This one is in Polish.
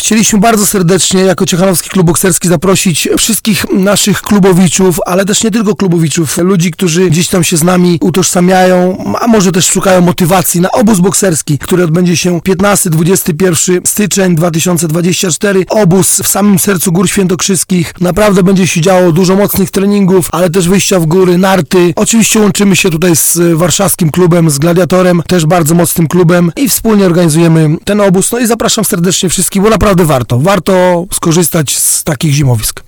Chcieliśmy bardzo serdecznie jako Ciechanowski Klub Bokserski zaprosić wszystkich naszych klubowiczów, ale też nie tylko klubowiczów, ludzi, którzy gdzieś tam się z nami utożsamiają, a może też szukają motywacji na obóz bokserski, który odbędzie się 15-21 styczeń 2024. Obóz w samym sercu Gór Świętokrzyskich. Naprawdę będzie się działo dużo mocnych treningów, ale też wyjścia w góry, narty. Oczywiście łączymy się tutaj z warszawskim klubem, z Gladiatorem, też bardzo mocnym klubem i wspólnie organizujemy ten obóz. No i zapraszam serdecznie wszystkich, bo naprawdę warto skorzystać z takich zimowisk.